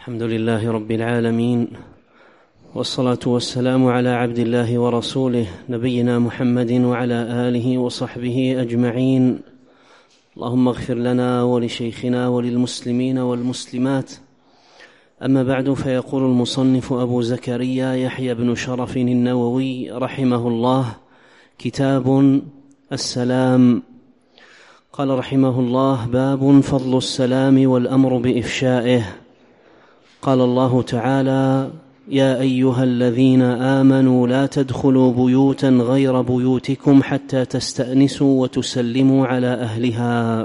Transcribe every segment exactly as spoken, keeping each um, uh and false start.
الحمد لله رب العالمين، والصلاة والسلام على عبد الله ورسوله نبينا محمد وعلى آله وصحبه أجمعين. اللهم اغفر لنا ولشيخنا وللمسلمين والمسلمات. أما بعد، فيقول المصنف أبو زكريا يحيى بن شرف النووي رحمه الله: كتاب السلام. قال رحمه الله: باب فضل السلام والأمر بإفشائه. قال الله تعالى: يا أيها الذين آمنوا لا تدخلوا بيوتا غير بيوتكم حتى تستأنسوا وتسلموا على أهلها.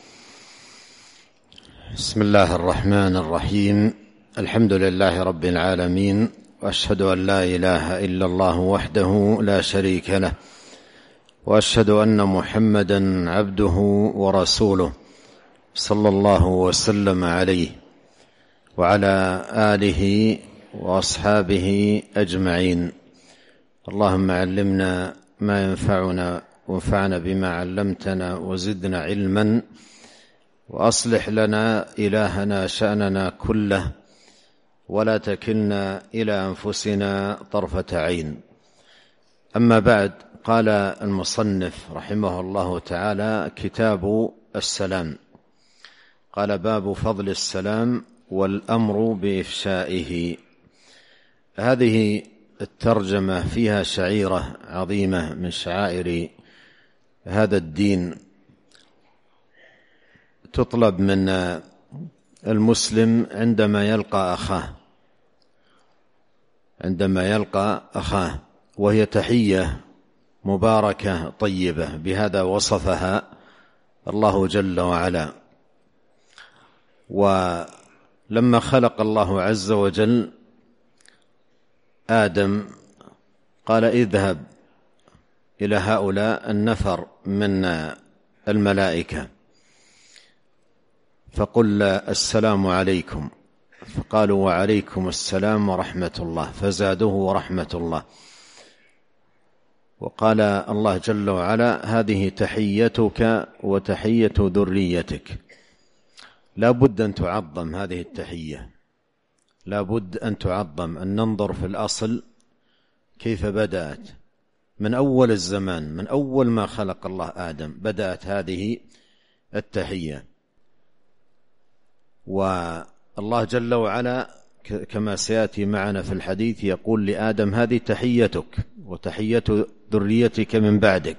بسم الله الرحمن الرحيم. الحمد لله رب العالمين، وأشهد أن لا إله إلا الله وحده لا شريك له، وأشهد أن محمدا عبده ورسوله صلى الله وسلم عليه وعلى آله وأصحابه أجمعين. اللهم علمنا ما ينفعنا وانفعنا بما علمتنا وزدنا علما، وأصلح لنا إلهنا شأننا كله، ولا تكلنا إلى أنفسنا طرفة عين. أما بعد، قال المصنف رحمه الله تعالى: كتاب السلام. قال: باب فضل السلام والأمر بإفشائه. هذه الترجمة فيها شعيرة عظيمة من شعائر هذا الدين، تطلب من المسلم عندما يلقى أخاه عندما يلقى أخاه وهي تحية مباركة طيبة، بهذا وصفها الله جل وعلا. ولما خلق الله عز وجل آدم قال: اذهب إلى هؤلاء النفر من الملائكة فقل السلام عليكم، فقالوا: وعليكم السلام ورحمة الله، فزادوه ورحمة الله. وقال الله جل وعلا: هذه تحيتك وتحية ذريتك. لا بد أن تعظم هذه التحية، لا بد أن تعظم، أن ننظر في الأصل كيف بدأت من أول الزمان، من أول ما خلق الله آدم بدأت هذه التحية. والله جل وعلا كما سيأتي معنا في الحديث يقول لآدم: هذه تحيتك وتحية ذريتك من بعدك.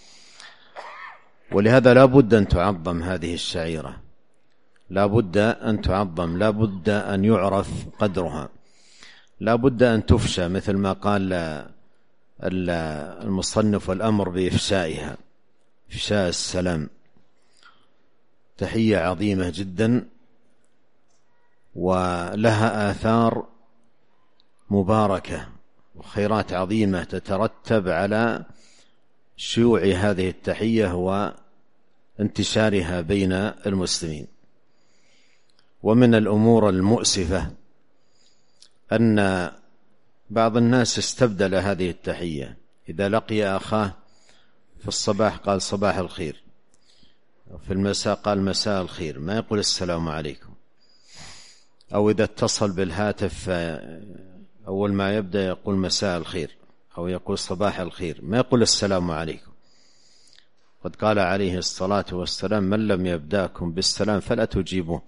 ولهذا لا بد أن تعظم هذه الشعيرة، لا بد أن تعظم، لا بد أن يعرف قدرها، لا بد أن تفشى، مثل ما قال المصنف: والأمر بإفشائها. إفشاء السلام تحية عظيمة جدا، ولها آثار مباركة وخيرات عظيمة تترتب على شيوع هذه التحية وانتشارها بين المسلمين. ومن الأمور المؤسفة أن بعض الناس استبدل هذه التحية، إذا لقي أخاه في الصباح قال: صباح الخير، في المساء قال: مساء الخير، ما يقول السلام عليكم. أو إذا اتصل بالهاتف أول ما يبدأ يقول مساء الخير أو يقول صباح الخير، ما يقول السلام عليكم. قد قال عليه الصلاة والسلام: من لم يبدأكم بالسلام فلا تجيبوه.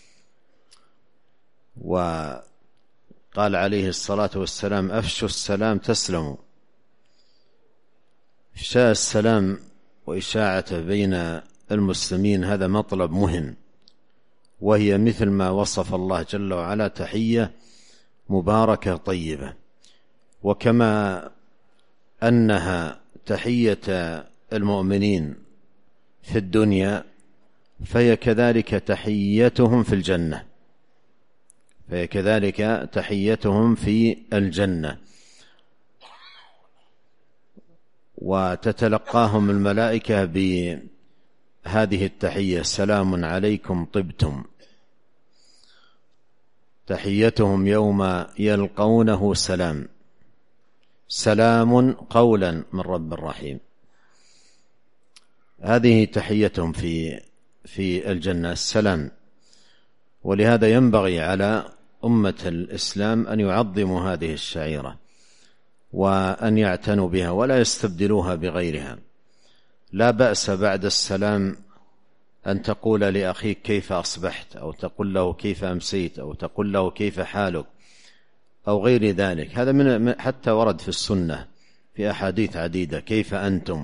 وقال عليه الصلاة والسلام: أفشوا السلام تسلموا. إفشاء السلام وإشاعته بين المسلمين هذا مطلب مهم، وهي مثل ما وصف الله جل وعلا تحية مباركة طيبة. وكما أنها تحية المؤمنين في الدنيا، فهي كذلك تحيتهم في الجنة فهي كذلك تحيتهم في الجنة وتتلقاهم الملائكة بهذه التحية: سلام عليكم طبتم. تحيتهم يوم يلقونه سلام، سلام قولا من رب رحيم. هذه تحيتهم في في الجنة، السلام. ولهذا ينبغي على أمة الإسلام أن يعظموا هذه الشعيرة وأن يعتنوا بها ولا يستبدلوها بغيرها. لا بأس بعد السلام أن تقول لأخيك كيف أصبحت، أو تقول له كيف أمسيت، أو تقول له كيف حالك، أو غير ذلك. هذا من حتى ورد في السنة في أحاديث عديدة كيف أنتم،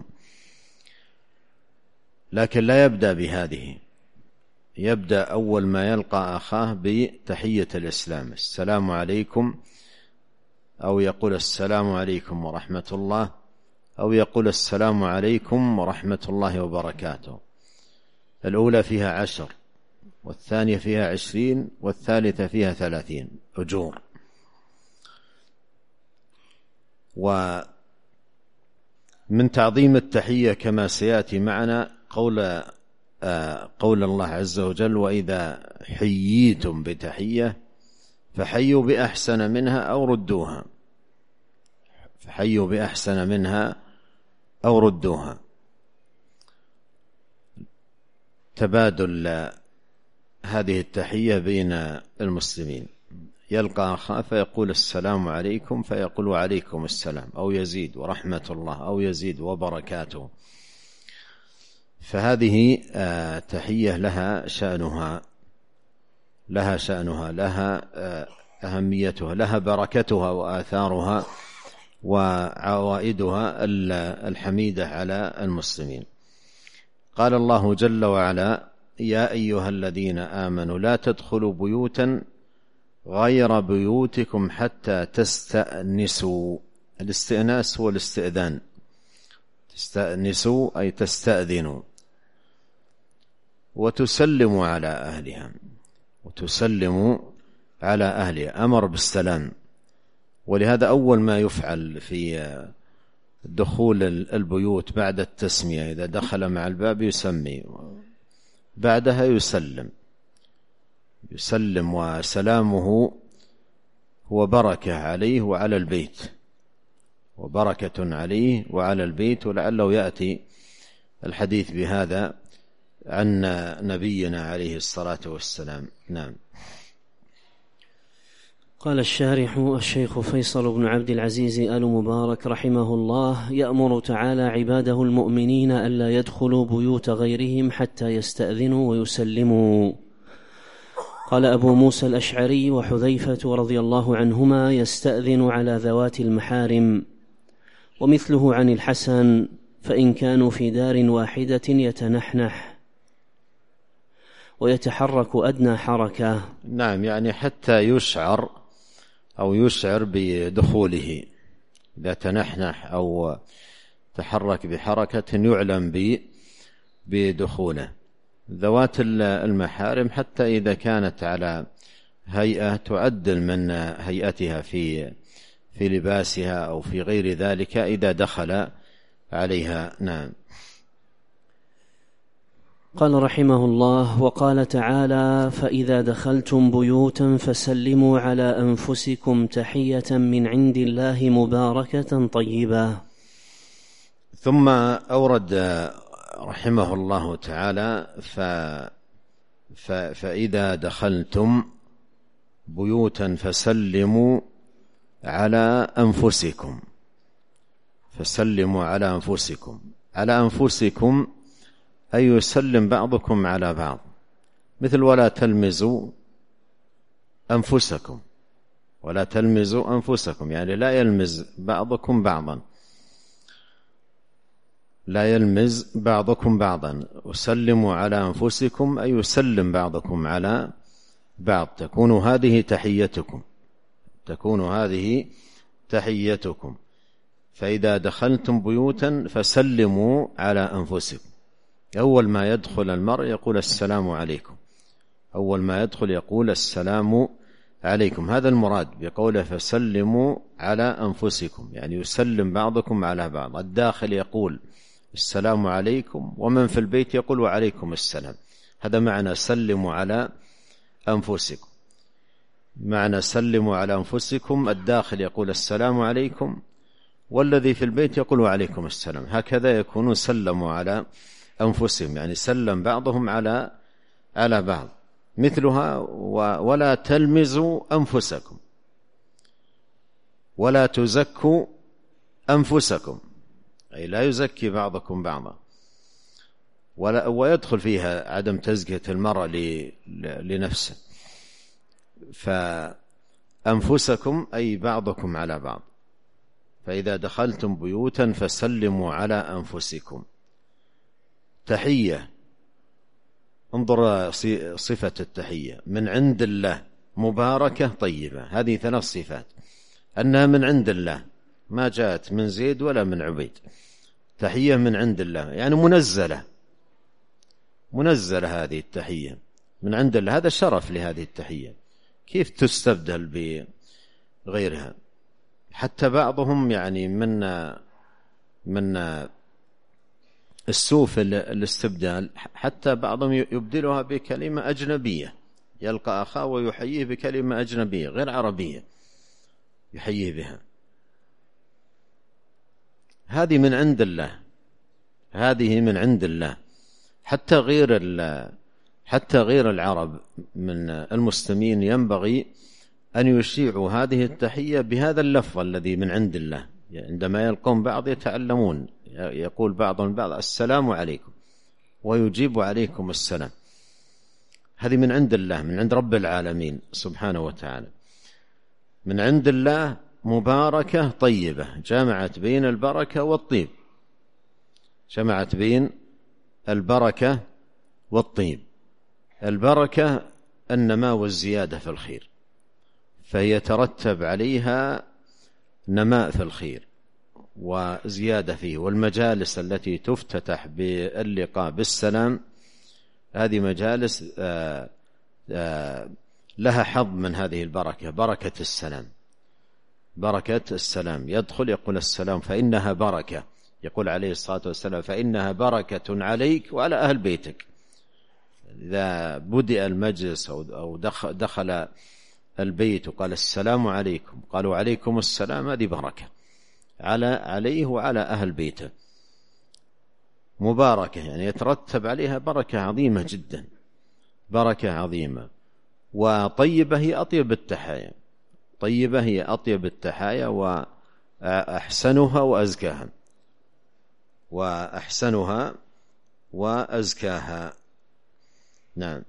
لكن لا يبدأ بهذه. يبدأ أول ما يلقى أخاه بتحية الإسلام، السلام عليكم، أو يقول السلام عليكم ورحمة الله، أو يقول السلام عليكم ورحمة الله وبركاته. الأولى فيها عشر، والثانية فيها عشرين، والثالثة فيها ثلاثين أجور. ومن تعظيم التحية كما سيأتي معنا قول قول الله عز وجل: وإذا حييتم بتحية فحيوا بأحسن منها أو ردوها، فحيوا بأحسن منها أو ردوها. تبادل هذه التحية بين المسلمين، يلقى أخاه فيقول السلام عليكم فيقول وعليكم السلام، أو يزيد ورحمة الله، أو يزيد وبركاته. فهذه تحية لها شأنها، لها شأنها، لها أهميتها، لها بركتها وآثارها وعوائدها الحميدة على المسلمين. قال الله جل وعلا: يا أيها الذين آمنوا لا تدخلوا بيوتا غير بيوتكم حتى تستأنسوا. الاستئناس هو الاستئذان، تستأنسوا أي تستأذنوا، وتسلموا على أهلها، وتسلموا على أهلها. أمر بالسلام، ولهذا أول ما يفعل في دخول البيوت بعد التسمية، إذا دخل مع الباب يسمي، بعدها يسلم يسلم وسلامه هو بركة عليه وعلى البيت، وبركة عليه وعلى البيت. ولعله يأتي الحديث بهذا عن نبينا عليه الصلاة والسلام. نعم. قال الشارح الشيخ فيصل بن عبد العزيز آل مبارك رحمه الله: يأمر تعالى عباده المؤمنين ألا يدخلوا بيوت غيرهم حتى يستأذنوا ويسلموا. قال أبو موسى الأشعري وحذيفة رضي الله عنهما: يستأذن على ذوات المحارم. ومثله عن الحسن: فإن كانوا في دار واحدة يتنحنح ويتحرك أدنى حركة. نعم، يعني حتى يشعر أو يشعر بدخوله، إذا تنحنح أو تحرك بحركة يعلم بدخوله. ذوات المحارم حتى إذا كانت على هيئة تعدل من هيئتها في في لباسها أو في غير ذلك إذا دخل عليها. نعم. قال رحمه الله: وقال تعالى: فإذا دخلتم بيوتا فسلموا على أنفسكم تحية من عند الله مباركة طيبة. ثم أورد رحمه الله تعالى ف... ف... فإذا دخلتم بيوتا فسلموا على أنفسكم، فسلموا على أنفسكم. على أنفسكم أي يسلم بعضكم على بعض، مثل ولا تلمزوا أنفسكم، ولا تلمزوا أنفسكم، يعني لا يلمز بعضكم بعضا، لا يلمز بعضكم بعضا. وسلموا على أنفسكم أي يسلم بعضكم على بعض، تكون هذه تحيتكم، تكون هذه تحيتكم. فإذا دخلتم بيوتا فسلموا على أنفسكم. أول ما يدخل المرء يقول السلام عليكم، أول ما يدخل يقول السلام عليكم. هذا المراد بقوله فسلموا على أنفسكم، يعني يسلم بعضكم على بعض. الداخل يقول السلام عليكم، ومن في البيت يقول وعليكم السلام. هذا معنى سلموا على أنفسكم. معنى سلموا على أنفسكم، الداخل يقول السلام عليكم، والذي في البيت يقول وعليكم السلام. هكذا يكونون سلموا على أنفسهم، يعني سلم بعضهم على على بعض. مثلها ولا تلمزوا أنفسكم ولا تزكوا أنفسكم، أي لا يزكي بعضكم بعضا، ولا ويدخل فيها عدم تزكية المرء لنفسه. فأنفسكم أي بعضكم على بعض. فإذا دخلتم بيوتا فسلموا على أنفسكم. تحية، انظر صفة التحية: من عند الله مباركة طيبة. هذه ثلاث صفات، أنها من عند الله، ما جاءت من زيد ولا من عبيد. تحية من عند الله يعني منزلة، منزلة هذه التحية من عند الله. هذا شرف لهذه التحية، كيف تستبدل بغيرها؟ حتى بعضهم يعني من من السوء في الاستبدال، حتى بعضهم يبدلها بكلمة أجنبية، يلقى أخاه ويحييه بكلمة أجنبية غير عربية يحييه بها. هذه من عند الله، هذه من عند الله. حتى غير حتى غير العرب من المسلمين ينبغي أن يشيعوا هذه التحية بهذا اللفظ الذي من عند الله. عندما يلقون بعض يتعلمون، يقول بعضهم بعض: السلام عليكم، ويجيب: عليكم السلام. هذه من عند الله، من عند رب العالمين سبحانه وتعالى. من عند الله مباركة طيبة، جمعت بين البركة والطيب، جمعت بين البركة والطيب. البركة النماء والزيادة في الخير، فهي ترتب عليها نماء في الخير وزيادة فيه. والمجالس التي تفتتح باللقاء بالسلام هذه مجالس آآ آآ لها حظ من هذه البركة، بركة السلام، بركة السلام. يدخل يقول: السلام فإنها بركة. يقول عليه الصلاة والسلام: فإنها بركة عليك وعلى أهل بيتك. إذا بدأ المجلس أو دخل البيت وقال: السلام عليكم، قالوا: عليكم السلام، هذه بركة على عليه وعلى أهل بيته. مباركة يعني يترتب عليها بركة عظيمة جدا، بركة عظيمة. وطيبة هي أطيب التحايا، طيبة هي أطيب التحايا وأحسنها وأزكاها، وأحسنها وأزكاها. نعم.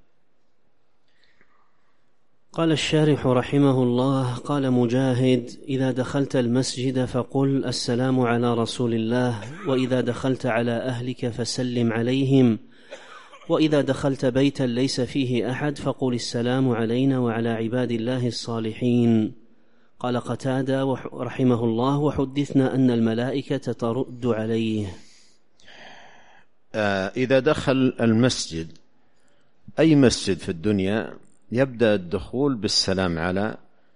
قال الشارح رحمه الله: قال مجاهد: إذا دخلت المسجد فقل السلام على رسول الله، وإذا دخلت على أهلك فسلم عليهم، وإذا دخلت بيتا ليس فيه أحد فقل السلام علينا وعلى عباد الله الصالحين. قال قتادة رحمه الله: وحدثنا أن الملائكة ترد عليه. إذا دخل المسجد، أي مسجد في الدنيا، يبدأ الدخول بالسلام على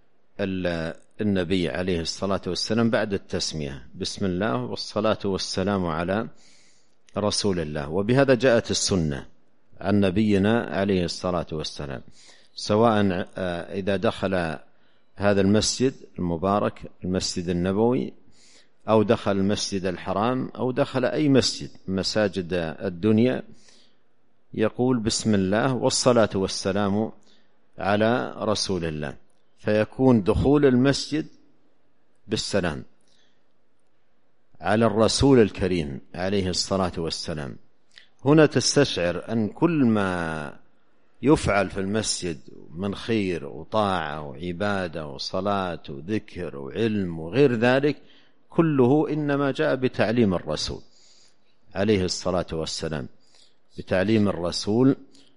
النبي عليه الصلاة والسلام بعد التسمية: بسم الله والصلاة والسلام على رسول الله. وبهذا جاءت السنة عن نبينا عليه الصلاة والسلام، سواء إذا دخل هذا المسجد المبارك المسجد النبوي، أو دخل المسجد الحرام، أو دخل أي مسجد مساجد الدنيا، يقول: بسم الله والصلاة والسلام على رسول الله. فيكون دخول المسجد بالسلام على الرسول الكريم عليه الصلاة والسلام. هنا تستشعر أن كل ما يفعل في المسجد من خير وطاعة وعبادة وصلاة وذكر وعلم وغير ذلك، كله إنما جاء بتعليم الرسول عليه الصلاة والسلام، بتعليم الرسول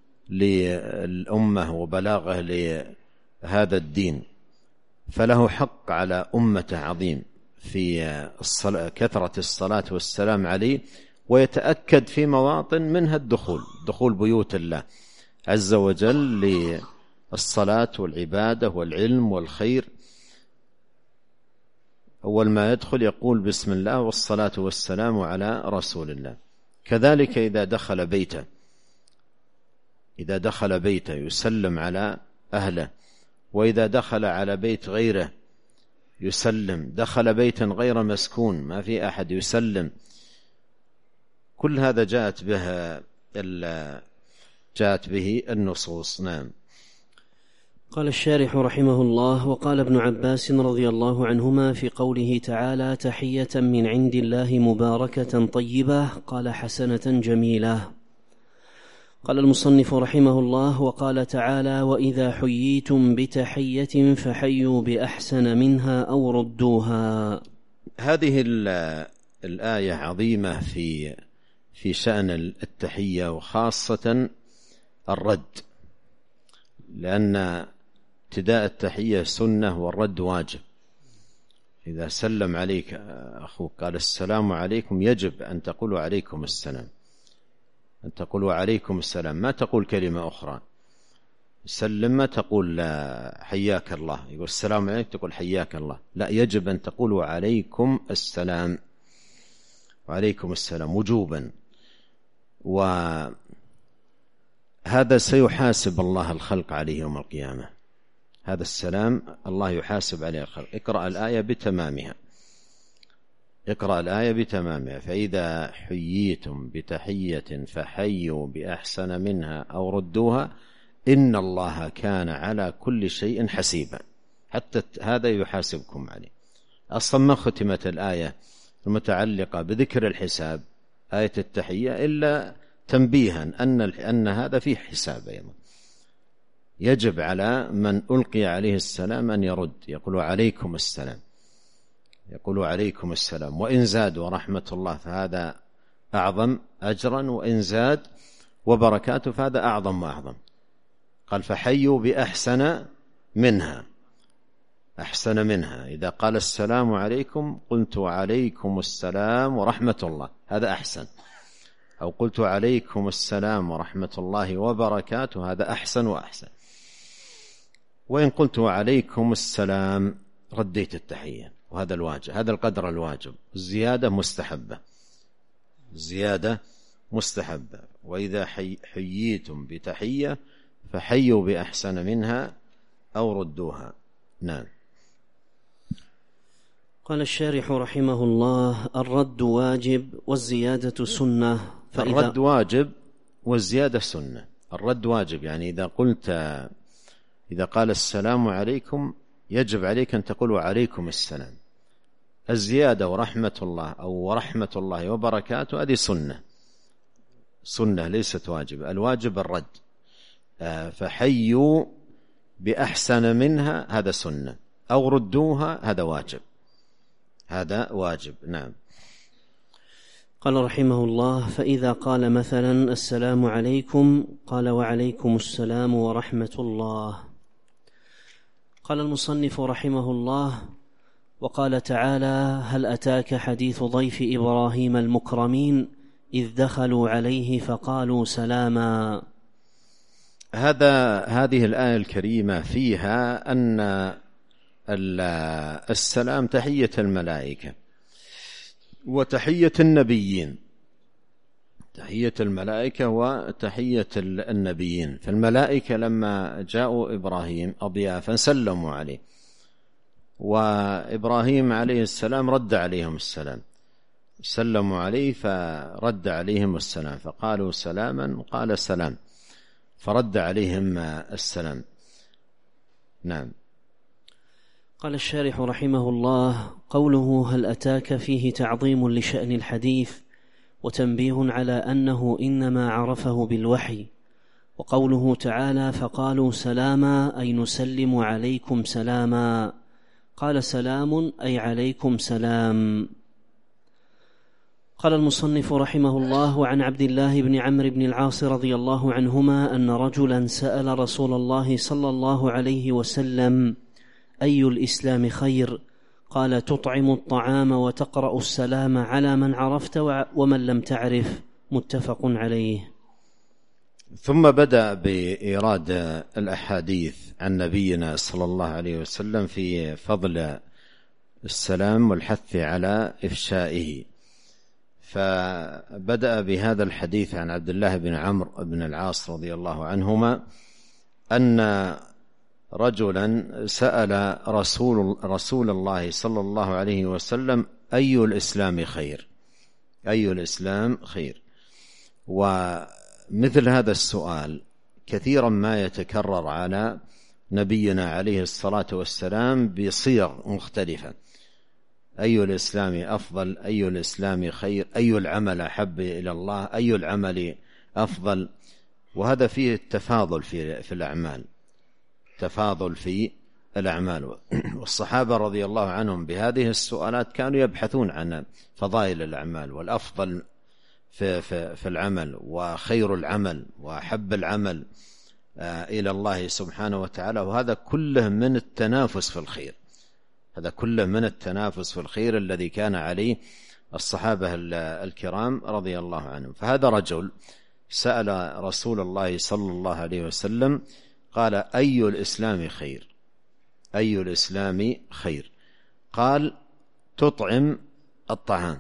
للأمة وبلاغه لهذا الدين. فله حق على أمته عظيم في الصلاة، كثرة الصلاة والسلام عليه، ويتأكد في مواطن منها الدخول، دخول بيوت الله عز وجل للصلاة والعبادة والعلم والخير. أول ما يدخل يقول: بسم الله والصلاة والسلام على رسول الله. كذلك إذا دخل بيته، إذا دخل بيته يسلم على أهله، وإذا دخل على بيت غيره يسلم، دخل بيتا غير مسكون ما في أحد يسلم. كل هذا جاءت به جاءت به النصوص. نعم. قال الشارح رحمه الله: وقال ابن عباس رضي الله عنهما في قوله تعالى: تحية من عند الله مباركة طيبة، قال: حسنة جميلة. قال المصنف رحمه الله: وقال تعالى: وإذا حييتم بتحية فحيوا بأحسن منها أو ردوها. هذه الآية عظيمة في في شأن التحية، وخاصة الرد، لأن ابتداء التحية سنة والرد واجب. إذا سلم عليك أخوك قال السلام عليكم، يجب أن تقول عليكم السلام، أن تقول عليكم السلام، ما تقول كلمة أخرى. سلم ما تقول حياك الله، يقول السلام عليكم تقول حياك الله، لا، يجب أن تقول عليكم السلام، وعليكم السلام وجوبا. وهذا سيحاسب الله الخلق عليه يوم القيامة، هذا السلام الله يحاسب عليه الخلق. اقرأ الآية بتمامها، اقرأ الآية بتمامها: فإذا حييتم بتحية فحيوا بأحسن منها أو ردوها إن الله كان على كل شيء حسيبا. حتى هذا يحاسبكم عليه. أصلا ما ختمت الآية المتعلقة بذكر الحساب، آية التحية، إلا تنبيها أن أن هذا فيه حساب أيضا. يجب على من ألقي عليه السلام أن يرد، يقول عليكم السلام، يقول عليكم السلام. وإن زاد ورحمة الله فهذا أعظم أجرا، وإن زاد وبركاته فهذا أعظم وأعظم. قال: فحيوا بأحسن منها، أحسن منها. إذا قال السلام عليكم قلت عليكم السلام ورحمة الله، هذا أحسن. أو قلت عليكم السلام ورحمة الله وبركاته، هذا أحسن وأحسن. وإن قلت عليكم السلام رديت التحية، وهذا الواجب، هذا القدر الواجب. الزيادة مستحبة، الزيادة مستحبة. وإذا حي حييتم بتحية فحيوا بأحسن منها أو ردوها. نعم. قال الشارح رحمه الله: الرد واجب والزيادة سنة. الرد واجب والزيادة سنة. الرد واجب يعني إذا قلت، إذا قال السلام عليكم يجب عليك أن تقول عليكم السلام. الزيادة ورحمة الله أو ورحمة الله وبركاته هذه سنة، سنة ليست واجب. الواجب الرد. فحيوا بأحسن منها هذا سنة، أو ردوها هذا واجب، هذا واجب. نعم. قال رحمه الله: فإذا قال مثلا السلام عليكم قال وعليكم السلام ورحمة الله. قال المصنف رحمه الله: وقال تعالى: هل أتاك حديث ضيف إبراهيم المكرمين إذ دخلوا عليه فقالوا سلاما. هذا هذه الآية الكريمة فيها أن السلام تحية الملائكة وتحية النبيين، تحية الملائكة وتحية النبيين. فالملائكة لما جاءوا إبراهيم أضيافا سلموا عليه، وإبراهيم عليه السلام رد عليهم السلام، سلموا عليه فرد عليهم السلام، فقالوا سلاما قال سلام، فرد عليهم السلام. نعم. قال الشارح رحمه الله: قوله هل أتاك فيه تعظيم لشأن الحديث وتنبيه على أنه إنما عرفه بالوحي. وقوله تعالى فقالوا سلاما أي نسلم عليكم سلاما، قال سلام أي عليكم سلام. قال المصنف رحمه الله: وعن عبد الله بن عمرو بن العاص رضي الله عنهما أن رجلا سأل رسول الله صلى الله عليه وسلم: أي الإسلام خير؟ قال: تطعم الطعام وتقرأ السلام على من عرفت ومن لم تعرف. متفق عليه. ثم بدأ بإيراد الأحاديث عن نبينا صلى الله عليه وسلم في فضل السلام والحث على إفشائه. فبدأ بهذا الحديث عن عبد الله بن عمرو بن العاص رضي الله عنهما أن رجلا سأل رسول, رسول الله صلى الله عليه وسلم: أي الإسلام خير؟ أي الإسلام خير؟ ومثل هذا السؤال كثيرا ما يتكرر على نبينا عليه الصلاة والسلام بصيغ مختلفة: أي الإسلام أفضل، أي الإسلام خير، أي العمل أحب إلى الله، أي العمل أفضل. وهذا فيه التفاضل في, في الأعمال، تفاضل في الأعمال. والصحابة رضي الله عنهم بهذه السؤالات كانوا يبحثون عن فضائل الأعمال والأفضل في, في, في العمل وخير العمل وأحب العمل إلى الله سبحانه وتعالى. وهذا كله من التنافس في الخير، هذا كله من التنافس في الخير الذي كان عليه الصحابة الكرام رضي الله عنهم. فهذا رجل سأل رسول الله صلى الله عليه وسلم قال: أي الإسلام خير؟ أي الإسلام خير؟ قال: تطعم الطعام.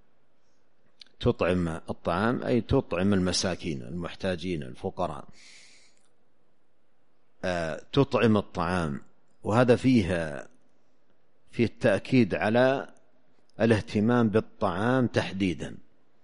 تطعم الطعام أي تطعم المساكين المحتاجين الفقراء. تطعم الطعام، وهذا فيه فيه التأكيد على الاهتمام بالطعام تحديدا.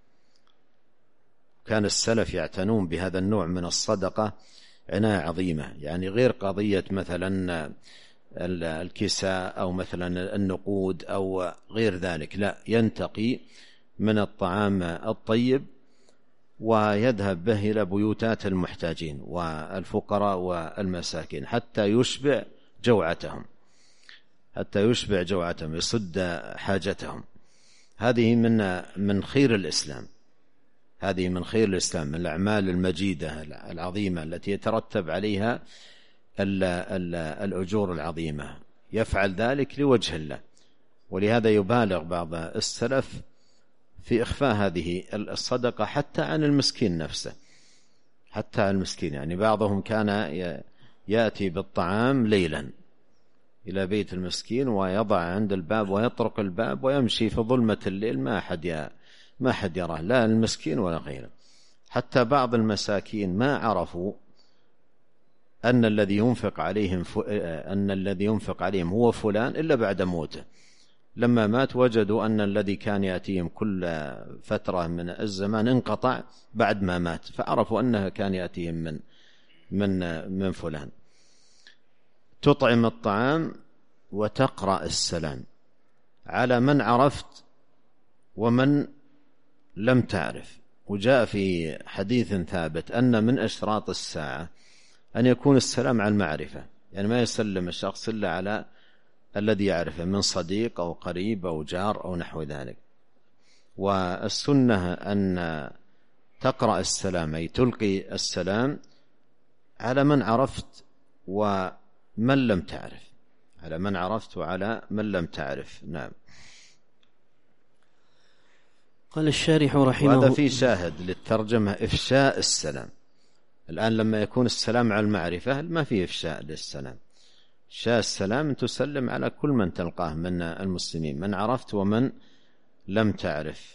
كان السلف يعتنون بهذا النوع من الصدقة عناية عظيمة، يعني غير قضية مثلا الكساء أو مثلا النقود أو غير ذلك، لا، ينتقي من الطعام الطيب ويذهب به إلى بيوتات المحتاجين والفقراء والمساكين حتى يشبع جوعتهم، حتى يشبع جوعتهم، يسد حاجتهم. هذه من من خير الإسلام، هذه من خير الإسلام، من الأعمال المجيدة العظيمة التي يترتب عليها ال ال الأجور العظيمة. يفعل ذلك لوجه الله، ولهذا يبالغ بعض السلف في إخفاء هذه الصدقة حتى عن المسكين نفسه، حتى عن المسكين. يعني بعضهم كان يأتي بالطعام ليلا إلى بيت المسكين ويضع عند الباب ويطرق الباب ويمشي في ظلمة الليل، ما أحد ما أحد يراه، لا المسكين ولا غيره. حتى بعض المساكين ما عرفوا أن الذي ينفق عليهم ف... أن الذي ينفق عليهم هو فلان إلا بعد موته. لما مات وجدوا أن الذي كان يأتيهم كل فترة من الزمان انقطع بعد ما مات، فعرفوا أنه كان يأتيهم من من من فلان. تطعم الطعام وتقرأ السلام على من عرفت ومن لم تعرف. وجاء في حديث ثابت أن من أشراط الساعة أن يكون السلام على المعرفة، يعني ما يسلم الشخص إلا على الذي يعرفه من صديق أو قريب أو جار أو نحو ذلك. والسنة أن تقرأ السلام أي تلقي السلام على من عرفت ومن لم تعرف، على من عرفت وعلى من لم تعرف. نعم. قال الشارح رحمه الله، وهذا في شاهد للترجمة: إفشاء السلام. الآن لما يكون السلام على المعرفة ما فيه إفشاء للسلام. إفشاء السلام أن تسلم على كل من تلقاه من المسلمين، من عرفت ومن لم تعرف.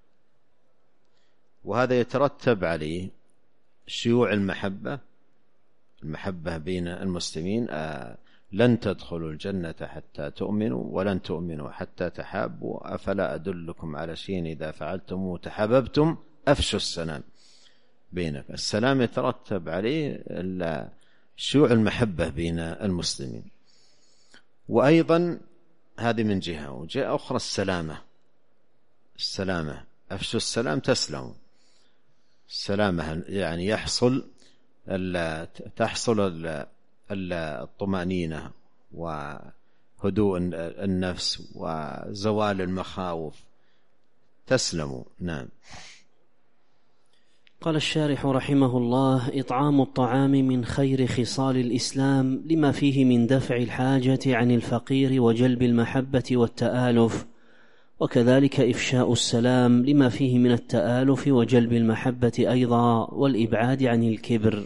وهذا يترتب عليه شيوع المحبة، المحبة بين المسلمين. آه لن تدخلوا الجنة حتى تؤمنوا ولن تؤمنوا حتى تحابوا أفلا أدلكم على شيء إذا فعلتم تحاببتم أفشوا السلام بينك. السلام يترتب عليه شيوع المحبة بين المسلمين. وأيضا هذه من جهة، وجهة أخرى السلامة. السلامة أفشوا السلام تسلموا. السلامة يعني يحصل تحصل الطمأنينة وهدوء النفس وزوال المخاوف، تسلموا. نعم. قال الشارح رحمه الله: إطعام الطعام من خير خصال الإسلام لما فيه من دفع الحاجة عن الفقير وجلب المحبة والتآلف، وكذلك إفشاء السلام لما فيه من التآلف وجلب المحبة أيضا والإبعاد عن الكبر.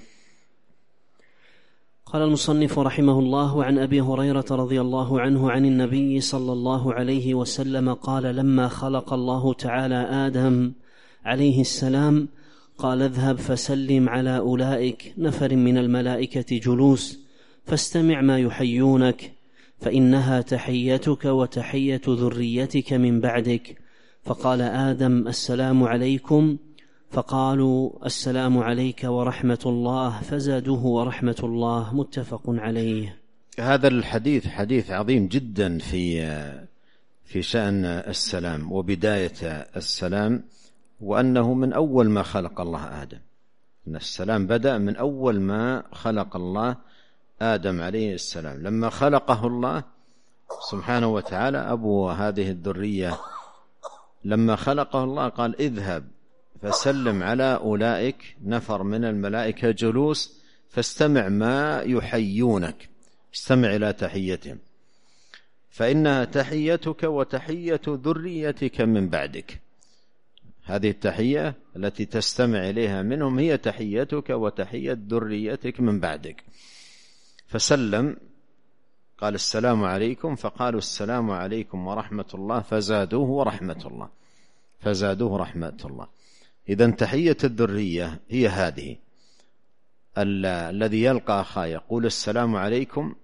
قال المصنف رحمه الله: عن أبي هريرة رضي الله عنه عن النبي صلى الله عليه وسلم قال: لما خلق الله تعالى آدم عليه السلام قال: اذهب فسلم على أولئك نفر من الملائكة جلوس فاستمع ما يحيونك، فإنها تحيتك وتحية ذريتك من بعدك. فقال آدم: السلام عليكم. فقالوا السلام عليك ورحمة الله فزادوه ورحمة الله، متفق عليه. هذا الحديث حديث عظيم جدا في في شأن السلام وبداية السلام، وأنه من أول ما خلق الله آدم، أن السلام بدأ من أول ما خلق الله آدم عليه السلام. لما خلقه الله سبحانه وتعالى أبو هذه الذرية، لما خلقه الله قال اذهب فسلم على أولئك نفر من الملائكة جلوس فاستمع ما يحيونك، استمع إلى تحيتهم فإنها تحيتك وتحية ذريتك من بعدك. هذه التحية التي تستمع إليها منهم هي تحيتك وتحية ذريتك من بعدك. فسلم، قال السلام عليكم، فقالوا السلام عليكم ورحمة الله فزادوه ورحمة الله، فزادوه رحمة الله. إذن تحية الذرية هي هذه، الذي يلقى أخاه يقول السلام عليكم،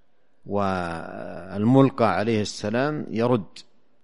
والملقى عليه السلام يرد،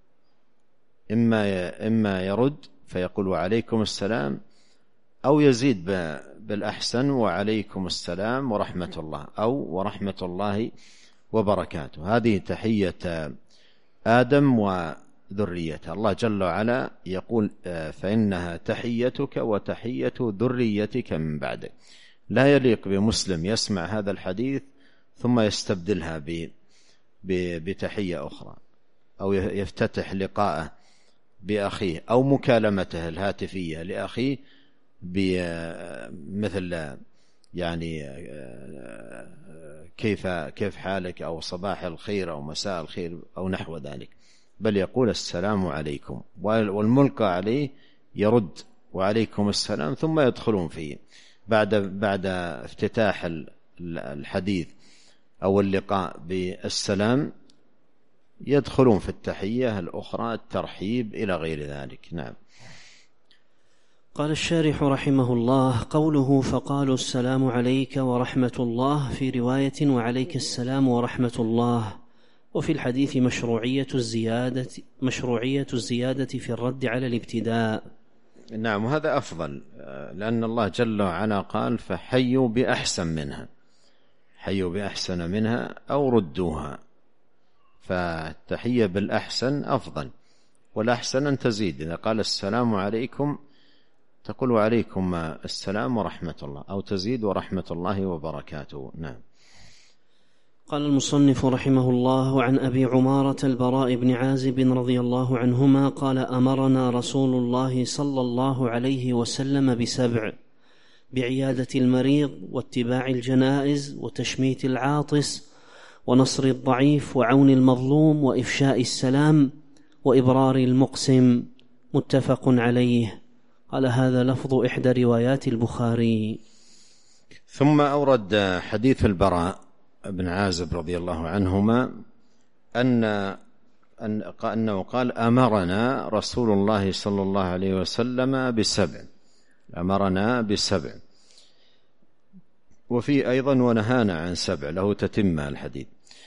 إما إما يرد فيقول وعليكم السلام، أو يزيد بالأحسن وعليكم السلام ورحمة الله، أو ورحمة الله وبركاته. هذه تحية آدم وذريته. الله جل وعلا يقول فإنها تحيتك وتحية ذريتك من بعدك. لا يليق بمسلم يسمع هذا الحديث ثم يستبدلها بتحية أخرى، أو يفتتح لقاءه بأخيه أو مكالمته الهاتفية لأخيه بمثل يعني كيف كيف حالك، أو صباح الخير، أو مساء الخير، أو نحو ذلك، بل يقول السلام عليكم، والملقى عليه يرد وعليكم السلام، ثم يدخلون فيه بعد بعد افتتاح الحديث أو اللقاء بالسلام، يدخلون في التحية الأخرى الترحيب إلى غير ذلك. نعم. قال الشارح رحمه الله: قوله فقالوا السلام عليك ورحمة الله، في رواية وعليك السلام ورحمة الله. وفي الحديث مشروعية الزيادة مشروعية الزيادة في الرد على الابتداء. نعم، وهذا أفضل، لأن الله جل وعلا قال فحيوا بأحسن منها، حيوا بأحسن منها أو ردوها، فالتحية بالأحسن أفضل، والأحسن أن تزيد. إذا قال السلام عليكم تقول وعليكم السلام ورحمة الله، أو تزيد ورحمة الله وبركاته. نعم. قال المصنف رحمه الله: عن أبي عمارة البراء بن عازب رضي الله عنهما قال: أمرنا رسول الله صلى الله عليه وسلم بسبع: بعيادة المريض، واتباع الجنائز، وتشميت العاطس، ونصر الضعيف، وعون المظلوم، وإفشاء السلام، وإبرار المقسم، متفق عليه. قال هذا لفظ إحدى روايات البخاري. ثم أورد حديث البراء بن عازب رضي الله عنهما أن أنه قال: أمرنا رسول الله صلى الله عليه وسلم بسبع، أمرنا بسبع، وفي أيضا ونهانا عن سبع، له تتمة الحديث.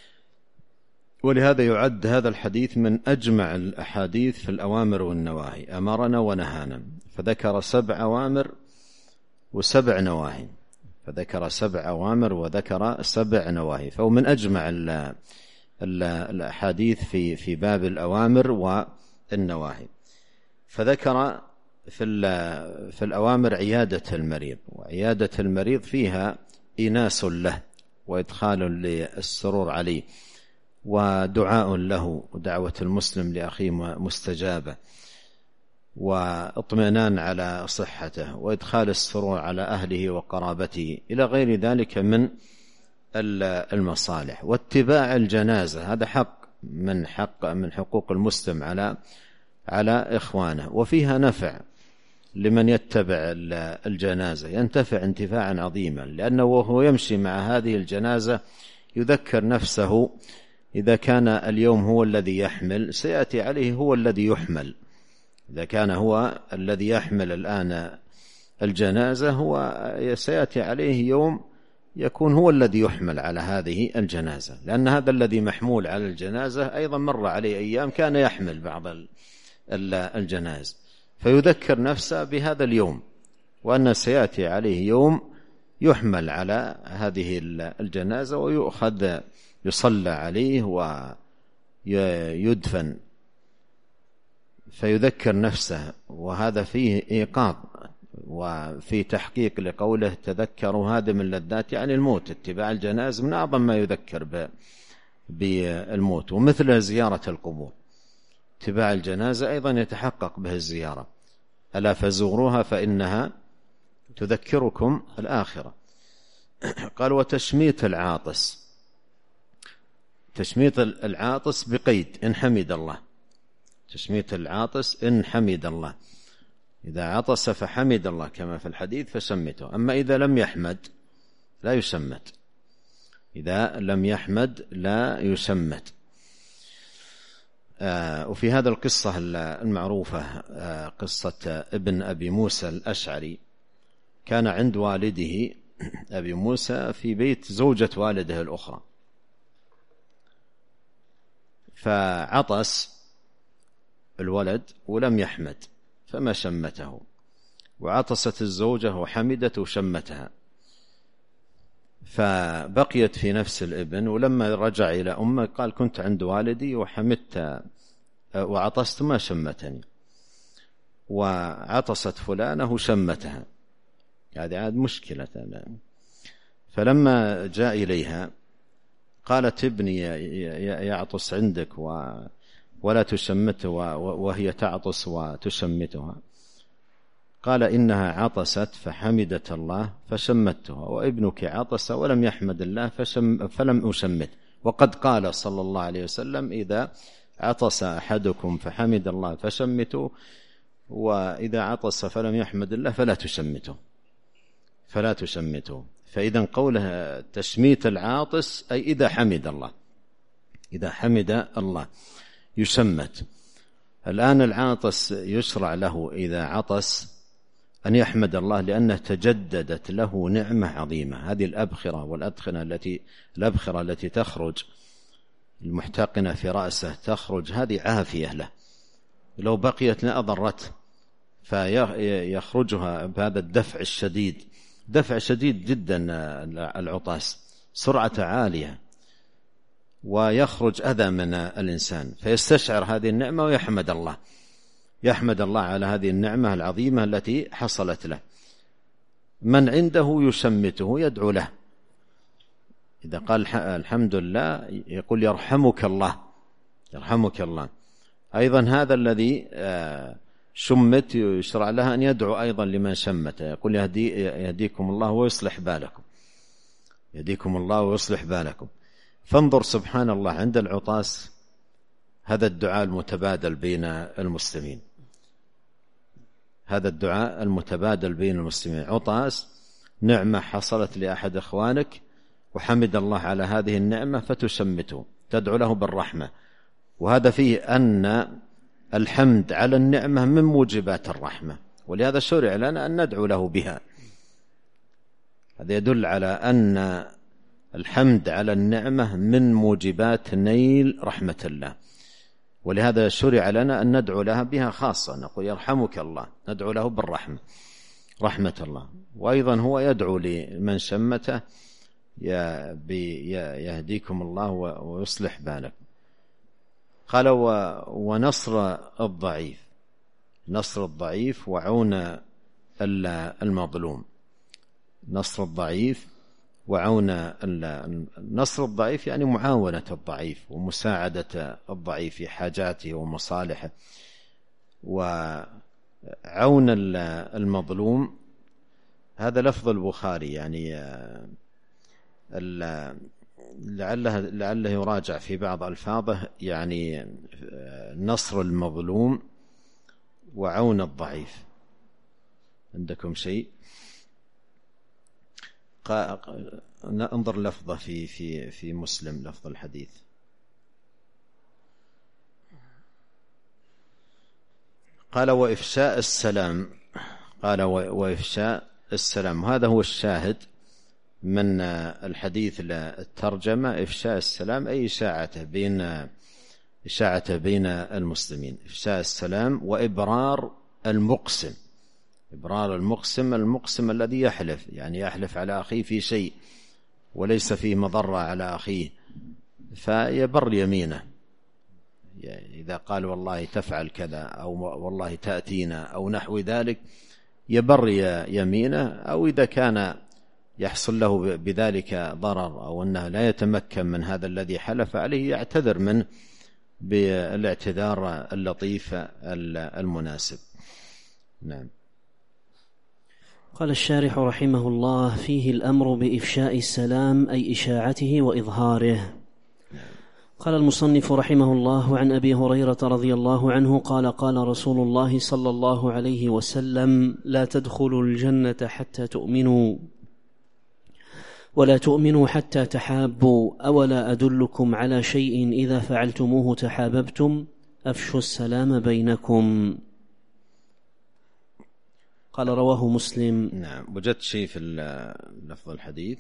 ولهذا يعد هذا الحديث من أجمع الأحاديث في الأوامر والنواهي، أمرنا ونهانا، فذكر سبع أوامر وسبع نواهي، فذكر سبع أوامر وذكر سبع نواهي، فهو من أجمع الأحاديث في في باب الأوامر والنواهي. فذكر في في الأوامر عيادة المريض، وعيادة المريض فيها إناس له وإدخال للسرور عليه، ودعاء له، ودعوة المسلم لأخيه مستجابة، واطمئنان على صحته، وإدخال السرور على أهله وقرابته، إلى غير ذلك من المصالح. واتباع الجنازة، هذا حق من حق من حقوق المسلم على على إخوانه، وفيها نفع لمن يتبع الجنازة، ينتفع انتفاعا عظيما، لأنه وهو يمشي مع هذه الجنازة يذكر نفسه إذا كان اليوم هو الذي يحمل سيأتي عليه هو الذي يحمل. إذا كان هو الذي يحمل الآن الجنازة هو سيأتي عليه يوم يكون هو الذي يحمل على هذه الجنازة، لأن هذا الذي محمول على الجنازة أيضا مر عليه أيام كان يحمل بعض الجنائز، فيذكر نفسه بهذا اليوم، وأن سيأتي عليه يوم يحمل على هذه الجنازة ويؤخذ يصلى عليه ويدفن، فيذكر نفسه. وهذا فيه إيقاظ وفي تحقيق لقوله تذكروا هادم اللذات، يعني الموت. اتباع الجنائز من أعظم ما يذكر بالموت، ومثل زيارة القبور. اتباع الجنازة أيضا يتحقق به الزيارة، ألا فزوروها فإنها تذكركم الآخرة. قال وتشميت العاطس، تشميت العاطس بقيد إن حمد الله، تشميت العاطس إن حمد الله، إذا عطس فحمد الله كما في الحديث فشمته. أما إذا لم يحمد لا يشمت، إذا لم يحمد لا يشمت. آه وفي هذا القصة المعروفة آه قصة ابن أبي موسى الأشعري، كان عند والده أبي موسى في بيت زوجة والده الأخرى، فعطس الولد ولم يحمد فما شمته، وعطست الزوجة وحمدت وشمتها، فبقيت في نفس الابن. ولما رجع إلى أمه قال كنت عند والدي وحمدت وعطست ما شمتني، وعطست فلانة وشمتها، هذه عاد مشكلة. فلما جاء إليها قالت ابني يعطس عندك ولا تشمته وهي تعطس وتشمتها. قال إنها عطست فحمدت الله فشمتها، وابنك عطس ولم يحمد الله فشم فلم أشمت. وقد قال صلى الله عليه وسلم إذا عطس أحدكم فحمد الله فشمتوا، وإذا عطس فلم يحمد الله فلا تشمتوا فلا تشمتوا. فإذا قولها تشميت العاطس أي إذا حمد الله، إذا حمد الله يشمت. الآن العاطس يشرع له إذا عطس أن يحمد الله، لأنه تجددت له نعمة عظيمة. هذه الأبخرة والأدخنة التي الأبخرة التي تخرج المحتقنة في رأسه تخرج، هذه عافية له، لو بقيت لأضرته، فيخرجها بهذا الدفع الشديد، دفع شديد جدا العطاس، سرعة عالية، ويخرج أذى من الإنسان، فيستشعر هذه النعمة ويحمد الله، يحمد الله على هذه النعمة العظيمة التي حصلت له. من عنده يشمته يدعو له، إذا قال الحمد لله يقول يرحمك الله، يرحمك الله. أيضا هذا الذي شمت يشرع لها أن يدعو أيضا لمن شمت، يقول يهدي يهديكم الله ويصلح بالكم، يهديكم الله ويصلح بالكم. فانظر سبحان الله عند العطاس هذا الدعاء المتبادل بين المسلمين، هذا الدعاء المتبادل بين المسلمين. عطاس نعمة حصلت لأحد إخوانك وحمد الله على هذه النعمة فتشمته، تدعو له بالرحمة، وهذا فيه أن الحمد على النعمة من موجبات الرحمة، ولهذا شرع لنا أن ندعو له بها. هذا يدل على أن الحمد على النعمة من موجبات نيل رحمة الله، ولهذا شرع لنا أن ندعو لها بها خاصة، نقول يرحمك الله، ندعو له بالرحمة، رحمة الله. وأيضا هو يدعو لمن شمته يهديكم الله ويصلح بالكم. قال ونصر الضعيف، نصر الضعيف وعون المظلوم، نصر الضعيف وعون نصر الضعيف يعني معاونة الضعيف ومساعدة الضعيف في حاجاته ومصالحه. وعون المظلوم هذا لفظ البخاري، يعني لعله لعله يراجع في بعض ألفاظه، يعني نصر المظلوم وعون الضعيف. عندكم شيء؟ انظر لفظه في في في مسلم، لفظ الحديث. قال وإفشاء السلام، قال وإفشاء السلام، هذا هو الشاهد من الحديث للترجمة. إفشاء السلام أي إشاعته بين إشاعته بين المسلمين، إفشاء السلام وإبرار المقسم. إبرار المقسم المقسم الذي يحلف، يعني يحلف على أخيه في شيء وليس فيه مضرة على أخيه، فيبر يمينه. إذا قال والله تفعل كذا أو والله تأتينا أو نحو ذلك يبر يمينه، أو إذا كان يحصل له بذلك ضرر أو أنه لا يتمكن من هذا الذي حلف عليه يعتذر منه بالاعتذار اللطيف المناسب. نعم. قال الشارح رحمه الله: فيه الأمر بإفشاء السلام أي إشاعته وإظهاره. قال المصنف رحمه الله: عن أبي هريرة رضي الله عنه قال: قال رسول الله صلى الله عليه وسلم: لا تدخلوا الجنة حتى تؤمنوا، ولا تؤمنوا حتى تحابوا، أولا أدلكم على شيء إذا فعلتموه تحاببتم؟ أفشوا السلام بينكم. قال: رواه مسلم. نعم. وجدت شيء في لفظ الحديث: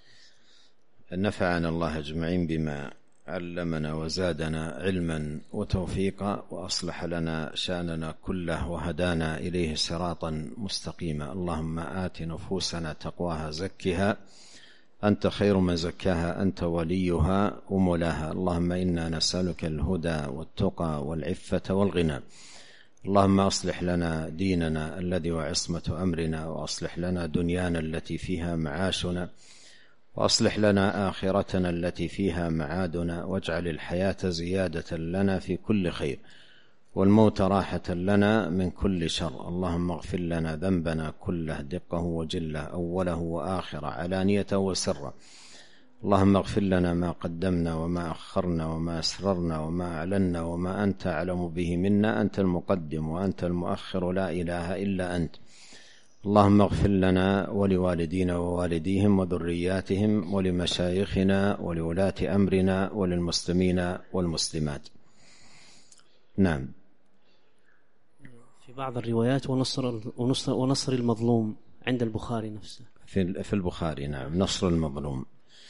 نفعنا الله أجمعين بما علمنا وزادنا علما وتوفيقا وأصلح لنا شأننا كله وهدانا إليه صراطا مستقيما. اللهم آت نفوسنا تقواها زكها أنت خير من زكاها أنت وليها ومولاها. اللهم إنا نسألك الهدى والتقى والعفة والغنى. اللهم أصلح لنا ديننا الذي هو عصمة أمرنا، وأصلح لنا دنيانا التي فيها معاشنا، وأصلح لنا آخرتنا التي فيها معادنا، واجعل الحياة زيادة لنا في كل خير، والموت راحة لنا من كل شر. اللهم اغفر لنا ذنبنا كله دقه وجله، أوله وآخره، علانيته وسره. اللهم اغفر لنا ما قدمنا وما أخرنا وما أسررنا وما أعلنا وما أنت أعلم به منا، أنت المقدم وأنت المؤخر، لا إله إلا أنت. اللهم اغفر لنا ولوالدينا ووالديهم وذرياتهم ولمشايخنا ولولاة أمرنا وللمسلمين والمسلمات. نعم. في بعض الروايات ونصر, ونصر, ونصر المظلوم عند البخاري نفسه، في البخاري. نعم. نصر المظلوم.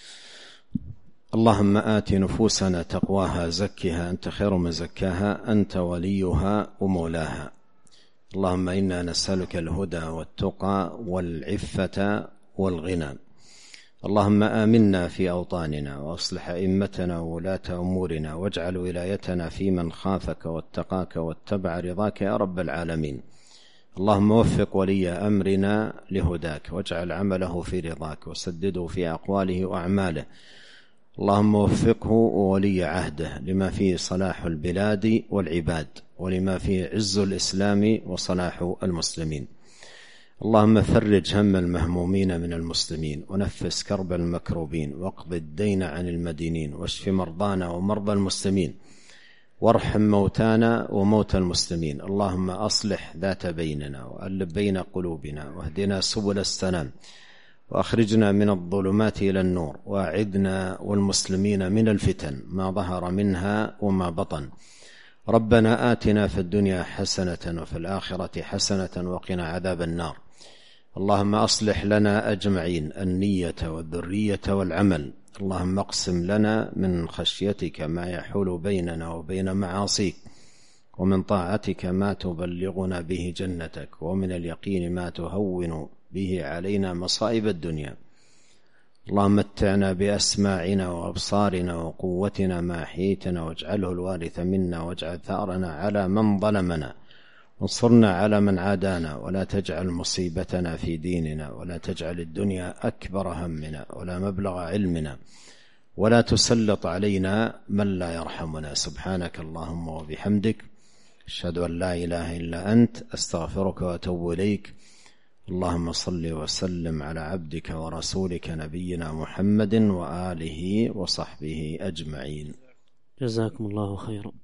اللهم آت نفوسنا تقواها زكها أنت خير من زكاها أنت وليها ومولاها. اللهم إنا نسألك الهدى والتقى والعفة والغنى. اللهم آمنا في أوطاننا وأصلح أئمتنا وولاة أمورنا، واجعل ولايتنا في من خافك واتقاك واتبع رضاك يا رب العالمين. اللهم وفق ولي أمرنا لهداك، واجعل عمله في رضاك، وسدده في أقواله وأعماله. اللهم وفقه وولي عهده لما فيه صلاح البلاد والعباد، ولما فيه عز الإسلام وصلاح المسلمين. اللهم فرج هم المهمومين من المسلمين، ونفس كرب المكروبين، واقض الدين عن المدينين، واشف مرضانا ومرضى المسلمين، وارحم موتانا وموتى المسلمين. اللهم أصلح ذات بيننا وألف بين قلوبنا، واهدنا سبل السلام، وأخرجنا من الظلمات إلى النور، وأعذنا والمسلمين من الفتن ما ظهر منها وما بطن. ربنا آتنا في الدنيا حسنة وفي الآخرة حسنة وقنا عذاب النار. اللهم أصلح لنا أجمعين النية والذرية والعمل. اللهم اقسم لنا من خشيتك ما يحول بيننا وبين معاصيك، ومن طاعتك ما تبلغنا به جنتك، ومن اليقين ما تهون به علينا مصائب الدنيا. اللهم متعنا بأسماعنا وأبصارنا وقوتنا ما أحييتنا، واجعله الوارث منا، واجعل ثأرنا على من ظلمنا، وانصرنا على من عادانا، ولا تجعل مصيبتنا في ديننا، ولا تجعل الدنيا أكبر همنا ولا مبلغ علمنا، ولا تسلط علينا من لا يرحمنا. سبحانك اللهم وبحمدك، أشهد أن لا إله إلا أنت، أستغفرك وأتوب إليك. اللهم صل وسلم على عبدك ورسولك نبينا محمد وآله وصحبه أجمعين. جزاكم الله خيرا.